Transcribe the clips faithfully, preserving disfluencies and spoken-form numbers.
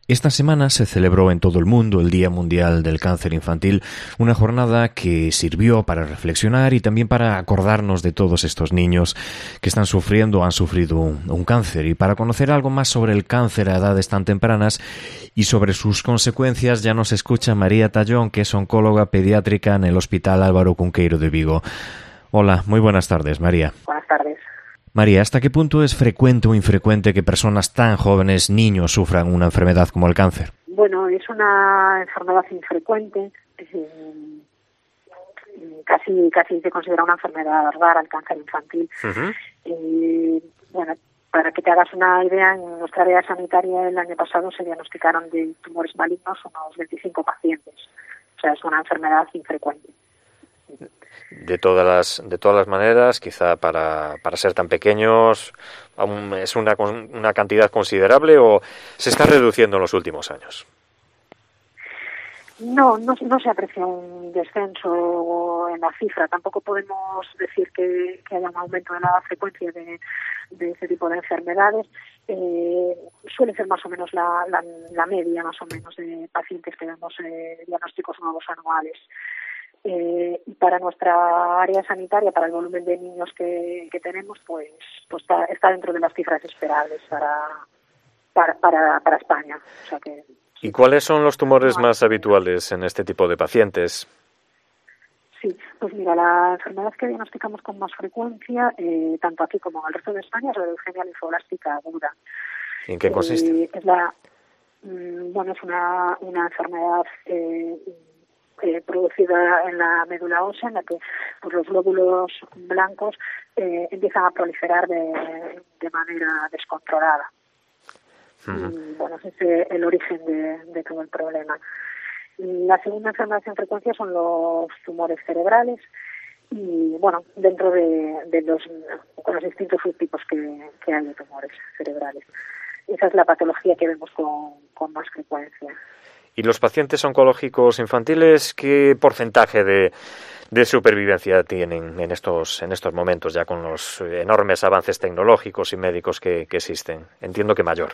Esta semana se celebró en todo el mundo el Día Mundial del Cáncer Infantil, una jornada que sirvió para reflexionar y también para acordarnos de todos estos niños que están sufriendo o han sufrido un, un cáncer. Y para conocer algo más sobre el cáncer a edades tan tempranas y sobre sus consecuencias, ya nos escucha María Tallón, que es oncóloga pediátrica en el Hospital Álvaro Cunqueiro de Vigo. Hola, muy buenas tardes, María. Buenas tardes. María, ¿hasta qué punto es frecuente o infrecuente que personas tan jóvenes, niños, sufran una enfermedad como el cáncer? Bueno, es una enfermedad infrecuente, eh, casi casi se considera una enfermedad rara el cáncer infantil. Uh-huh. Eh, bueno, para que te hagas una idea, en nuestra área sanitaria el año pasado se diagnosticaron de tumores malignos unos veinticinco pacientes. O sea, es una enfermedad infrecuente. De todas las de todas las maneras, quizá para, para ser tan pequeños, aún ¿es una, una cantidad considerable o se está reduciendo en los últimos años? No, no, no se aprecia un descenso en la cifra. Tampoco podemos decir que, que haya un aumento de la frecuencia de, de ese tipo de enfermedades. Eh, suele ser más o menos la, la, la media, más o menos, de pacientes que vemos eh, diagnósticos nuevos anuales. Eh, y para nuestra área sanitaria, para el volumen de niños que, que tenemos, pues, pues está, está dentro de las cifras esperables para, para, para, para España. O sea que, ¿Y cuáles son los tumores más habituales en este tipo de pacientes? Sí, pues mira, la enfermedad que diagnosticamos con más frecuencia, eh, tanto aquí como en el resto de España, es la leucemia linfoblástica aguda. ¿En qué consiste? Eh, es la, mm, bueno, es una, una enfermedad eh, eh, producida en la médula ósea, en la que pues, los glóbulos blancos eh, empiezan a proliferar de, de manera descontrolada. Uh-huh. Y bueno, ese es el origen de, de todo el problema. La segunda enfermedad en frecuencia son los tumores cerebrales y, bueno, dentro de, de los, con los distintos subtipos que, que hay de tumores cerebrales. Esa es la patología que vemos con, con más frecuencia. ¿Y los pacientes oncológicos infantiles qué porcentaje de, de supervivencia tienen en estos, en estos momentos, ya con los enormes avances tecnológicos y médicos que, que existen? Entiendo que mayor.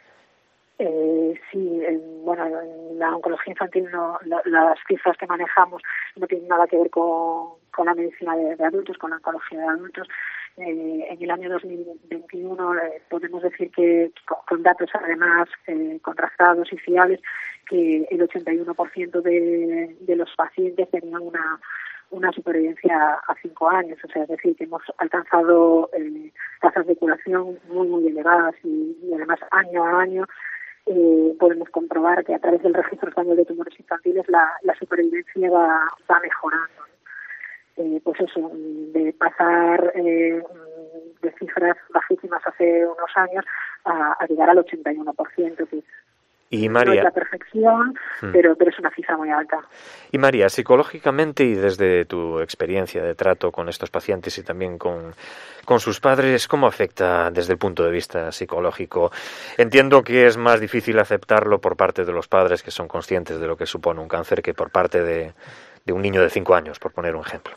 Eh, sí, eh, bueno, en la oncología infantil no, la, las cifras que manejamos no tienen nada que ver con, con la medicina de, de adultos, con la oncología de adultos. Eh, en el año dos mil veintiuno eh, podemos decir que con, con datos además eh, contrastados y fiables que el ochenta y uno por ciento de, de los pacientes tenían una una supervivencia a cinco años, o sea, es decir, que hemos alcanzado eh, tasas de curación muy, muy elevadas y, y además año a año eh, podemos comprobar que a través del registro español de tumores infantiles la, la supervivencia va, va mejorando. Eh, pues eso, de pasar eh, de cifras bajísimas hace unos años a, a llegar al ochenta y uno por ciento, que Y María, no es la perfección, hmm. pero, pero es una cifra muy alta. Y María, psicológicamente y desde tu experiencia de trato con estos pacientes y también con, con sus padres, ¿cómo afecta desde el punto de vista psicológico? Entiendo que es más difícil aceptarlo por parte de los padres que son conscientes de lo que supone un cáncer que por parte de, de un niño de cinco años, por poner un ejemplo.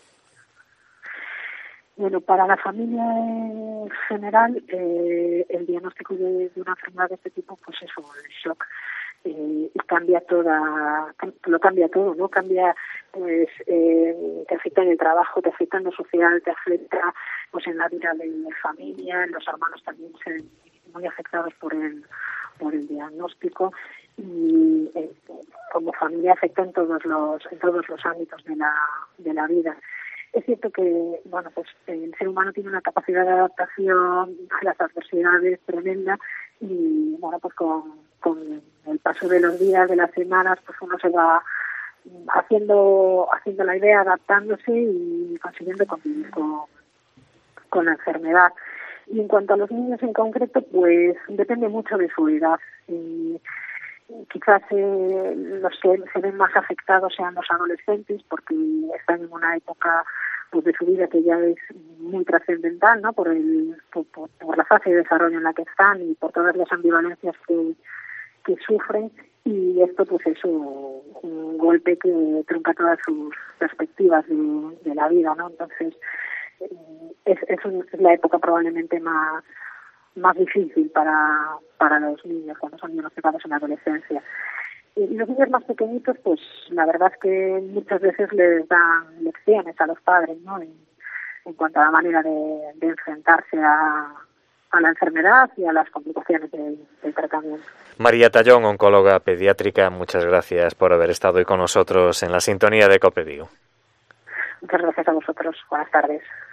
Bueno, para la familia en general, eh, el diagnóstico de, de una enfermedad de este tipo, pues es un shock. Eh, y cambia toda, lo cambia todo, ¿no? Cambia, pues, eh, te afecta en el trabajo, te afecta en lo social, te afecta, pues, en la vida de la familia, los hermanos también se ven muy afectados por el, por el diagnóstico y eh, como familia afecta en todos los, en todos los ámbitos de la, de la vida. Es cierto que, bueno, pues el ser humano tiene una capacidad de adaptación a las adversidades tremenda y, bueno, pues con, con el paso de los días, de las semanas, pues uno se va haciendo haciendo la idea, adaptándose y consiguiendo convivir con, con la enfermedad. Y en cuanto a los niños en concreto, pues depende mucho de su edad. Y, quizás eh, los que se ven más afectados sean los adolescentes porque están en una época pues de su vida que ya es muy trascendental, ¿no? Por el por, por, por la fase de desarrollo en la que están y por todas las ambivalencias que, que sufren y esto pues es un, un golpe que trunca todas sus perspectivas de, de la vida, ¿no? Entonces es, es, un, es la época probablemente más más difícil para, para los niños cuando son diagnosticados en la adolescencia. Y los niños más pequeñitos, pues la verdad es que muchas veces les dan lecciones a los padres, ¿no? En, en cuanto a la manera de, de enfrentarse a, a la enfermedad y a las complicaciones del, del tratamiento. María Tallón, oncóloga pediátrica, muchas gracias por haber estado hoy con nosotros en la sintonía de COPE Vigo. Muchas gracias a vosotros. Buenas tardes.